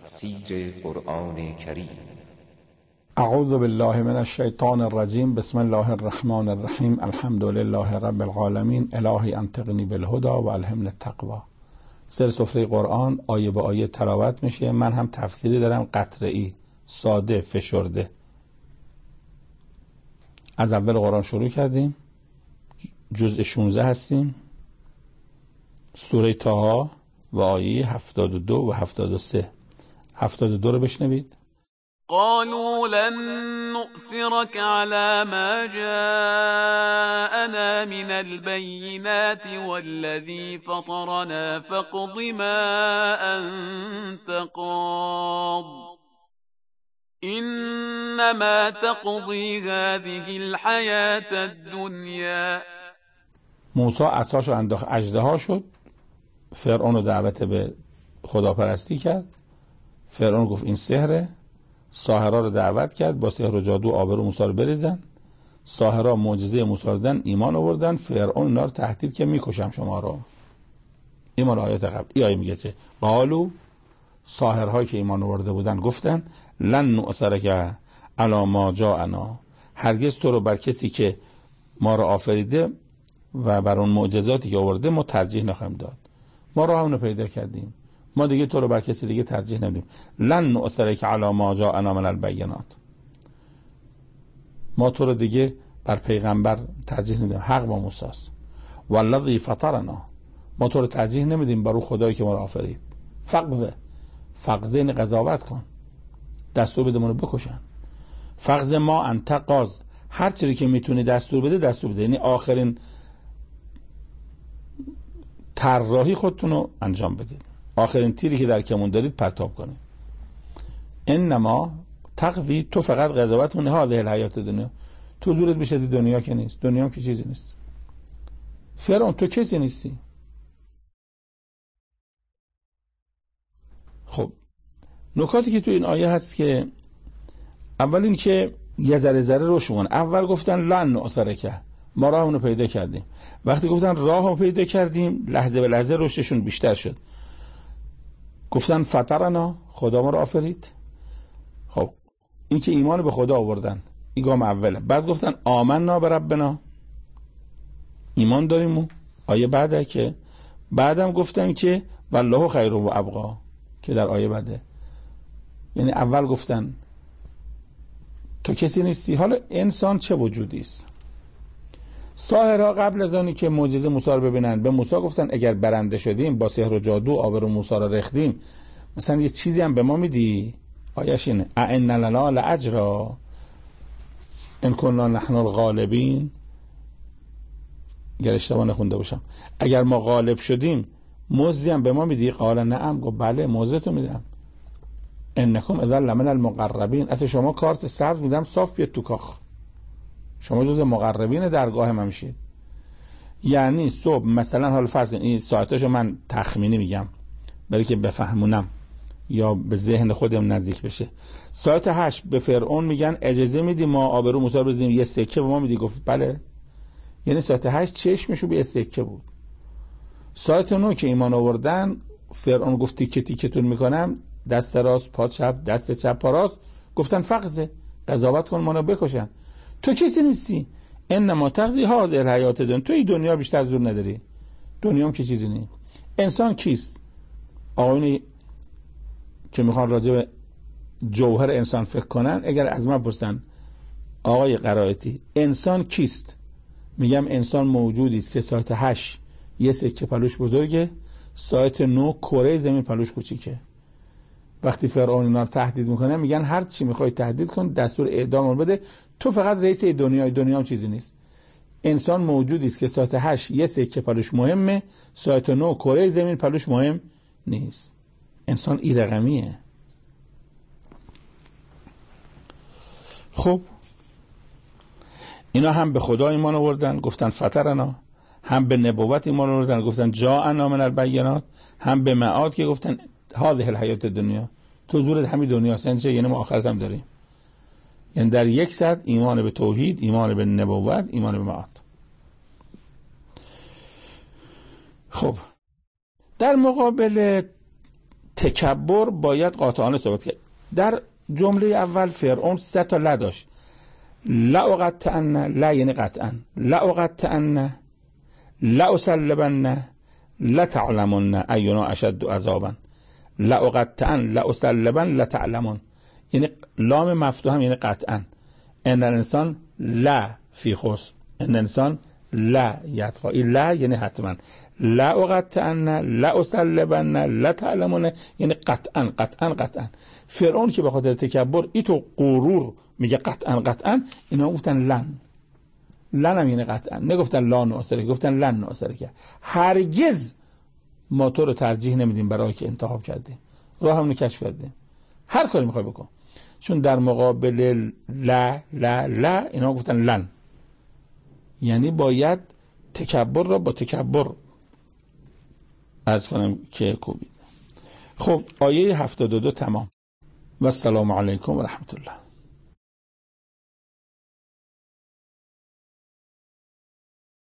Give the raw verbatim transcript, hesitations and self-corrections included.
تفسیر قرآن کریم. اعوذ بالله من الشیطان الرجیم. بسم الله الرحمن الرحیم. الحمد لله رب العالمین. الهی انطقنی بالهدى و الهمنی التقوی. سر سفره قرآن آیه به آیه تلاوت میشه. من هم تفسیری دارم، قطره‌ای، ساده، فشرده. از اول قرآن شروع کردیم. جزء شانزده هستیم. سوره طه و آیه هفتاد و دو و هفتاد و سه. هفتاد و دو رو بشنوید. قالوا لن نؤثرك على ما جاءنا من البينات والذي فطرنا فاقض ما أنت قاض إنما تقضي هذه الحياة الدنيا. موسی عصاشو انداخت، اژدها شد. فرعون رو دعوت به خداپرستی کرد. فرعون گفت این سحره. ساحرا رو دعوت کرد با سحر و جادو آبرو موسی رو بریزن. ساحرا معجزه موسی رو دیدن، ایمان آوردن. فرعون اینا رو تهدید که میکشم شما رو. ایمان آیات قبل. ای آیه میگه چه؟ قالو، ساحرهایی که ایمان آورده بودن گفتن لن نؤثرک علی ما جاءنا، هرگز تو رو بر کسی که ما رو آفریده و بر اون معجزاتی که آورده ما ترجیح نخواهیم داد. ما راهمون رو پیدا کردیم، ما دیگه تو رو بر کسی دیگه ترجیح نمیدیم. لن نؤثرک علی ما جاءنا من البینات، ما تو رو دیگه بر پیغمبر ترجیح نمیدیم. حق با موسی است. والذی فطرنا، ما تو رو ترجیح نمیدیم بر اون خدایی که ما رو آفرید. فقذ، فقذ یعنی قضاوت کن، دستور بده ما رو بکشن. فقذ ما انت قاض، هر چیزی که میتونی دستور بده دستور بده، یعنی آخرین طراحی خودتون رو انجام بدید، آخرین تیری که در کمون دارید پرتاب کنید. انما تقضی، تو فقط قضاوت کنی هذه الحیات دنیا، تو زورت بیش از دنیا که نیست. دنیا هم که چیزی نیست. فرعون تو چیزی نیستی. خب نکاتی که تو این آیه هست که اول این که یه ذره ذره روش کن. اول گفتن لن نؤثرک، ما راهمون رو پیدا کردیم. وقتی گفتن راهمون پیدا کردیم، لحظه به لحظه رشدشون بیشتر شد. گفتن فطرنا، خدا ما رو آفرید. خب این که ایمان به خدا آوردن، این گام اوله. بعد گفتن آمنا بربنا، ایمان داریم. و آیه بعده که بعدم گفتن که والله خیر و ابقا، که در آیه بعده. یعنی اول گفتن تو کسی نیستی. حالا انسان چه وجودی است؟ ساحرها قبل از آنی که معجزه موسی رو ببینن به موسی گفتن اگر برنده شدیم با سحر و جادو آبرو موسی رو ریختیم، مثلا یه چیزی هم به ما میدی؟ آیش اینه ائن لنا لاجرا ان كنا نحن الغالبین. اگر اشتباه نخونده باشم، اگر ما غالب شدیم موزی هم به ما میدی؟ قال نعم، گفت بله موزه تو میدم. انکم اذا لمن المقربین، اصلا شما کارت سبز میدم صاف بیاد تو کاخ، شما جز مقربین درگاه من میشید. یعنی صبح مثلا، حالا فرض کن این ساعتاشو من تخمینی میگم برای که بفهمونم یا به ذهن خودم نزدیک بشه. ساعت هشت به فرعون میگن اجازه میدی ما آبرو موسی رو بزنیم، یه سکه به ما میدی؟ گفت بله. یعنی ساعت هشت چشمشو به سکه بود. ساعت نه که ایمان آوردن، فرعون گفت تیکه تیکتون میکنم، دست راست پا چپ، دست چپ پا راست. گفتن فقزه، قضاوت کن منو بکشن. تو کسی نیستی. انما تقضی هذه الحیات دنیا، تو این دنیا بیشتر زور نداری. دنیا هم که چیزی نیست. انسان کیست؟ آقایونی که میخوان راجع به جوهر انسان فکر کنن، اگر از من پرسن آقای قرائتی انسان کیست، میگم انسان موجودی است که ساعت هشت یه سکه پلوش بزرگه، ساعت نه کره زمین پلوش کوچیکه. وقتی فرعون اینا رو تهدید میکنه میگن هر چی میخوای تهدید کن، دستور اعدام بده، تو فقط رئیس دنیای، دنیا هم چیزی نیست. انسان موجودی است که ساعت هشت یه سکه پلوش مهمه، ساعت نه کره زمین پلوش مهم نیست. انسان ای رقمیه. خب اینا هم به خدا ایمان آوردن گفتن فطرنا، هم به نبوت ایمان آوردن گفتن جاءنا من البینات، هم به معاد که گفتن هذه الحیات دنیا، تو زورت همین دنیا سنچه، یعنی ما آخرت هم داریم. یعنی در یک صد ایمان به توحید، ایمان به نبوت، ایمان به معاد. خب در مقابل تکبر باید قاطعانه ثابت کرد. در جمله اول فرعون سه تا لا داشت. لا اقطعن، لا یعنی قطعا، لا اقطعن، لا اسلبن، لا تعلمن اینا اشد عذابا. لا اقطعن، لا اسلبن، لا تعلمن، یعنی لام مفتوح هم یعنی قطعا. ان الانسان لا فی خسر، ان الانسان لا یتقا، این لا یعنی حتما. لا اقطعن، لا اسلبن، لا تعلمن، یعنی قطعا قطعا قطعا. فرعون که به خاطر تکبر ای تو غرور میگه قطعا قطعا، اینا گفتن لن. لن هم یعنی قطعا، نگفتن لا ناصره، گفتن لن ناصره. که هرگز ما تو رو ترجیح نمیدیم برای که انتخاب کردیم، راه همونو کشف کردیم، هر کاری میخوای بکن. چون در مقابل لا لا لا اینا گفتن لن، یعنی باید تکبر را با تکبر عرض کنم که کوبید. خب آیه هفتاد و دو تمام. و السلام علیکم و رحمت الله.